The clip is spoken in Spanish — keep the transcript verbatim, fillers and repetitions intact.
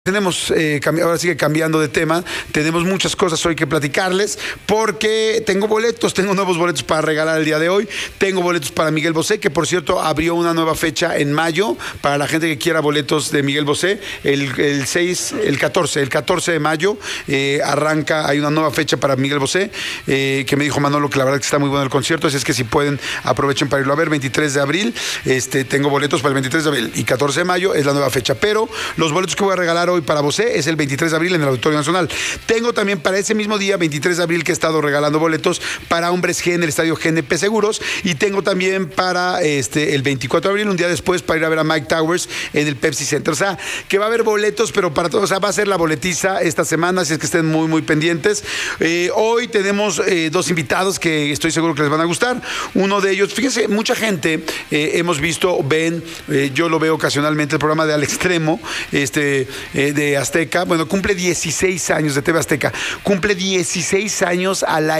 Tenemos, eh, ahora sigue cambiando de tema, tenemos muchas cosas hoy que platicarles porque tengo boletos, tengo nuevos boletos para regalar el día de hoy, tengo boletos para Miguel Bosé, que por cierto abrió una nueva fecha en mayo para la gente que quiera boletos de Miguel Bosé, el, el seis, el catorce, el catorce de mayo eh, arranca, hay una nueva fecha para Miguel Bosé, eh, que me dijo Manolo que la verdad que está muy bueno el concierto, así es que si pueden aprovechen para irlo a ver, veintitrés de abril, este, tengo boletos para el veintitrés de abril y catorce de mayo es la nueva fecha, pero los boletos que voy a regalar hoy para Bosé es el veintitrés de abril en el Auditorio Nacional. Tengo también para ese mismo día, veintitrés de abril, que he estado regalando boletos para Hombres G en el Estadio G N P Seguros, y tengo también para este el veinticuatro de abril, un día después, para ir a ver a Mike Towers en el Pepsi Center. O sea, que va a haber boletos, pero para todos, o sea, va a ser la boletiza esta semana, así es que estén muy, muy pendientes. Eh, hoy tenemos eh, dos invitados que estoy seguro que les van a gustar. Uno de ellos, fíjense, mucha gente eh, hemos visto, ven, eh, yo lo veo ocasionalmente, el programa de Al Extremo, este, eh, de Azteca, bueno, cumple dieciséis años de T V Azteca, cumple dieciséis años al aire.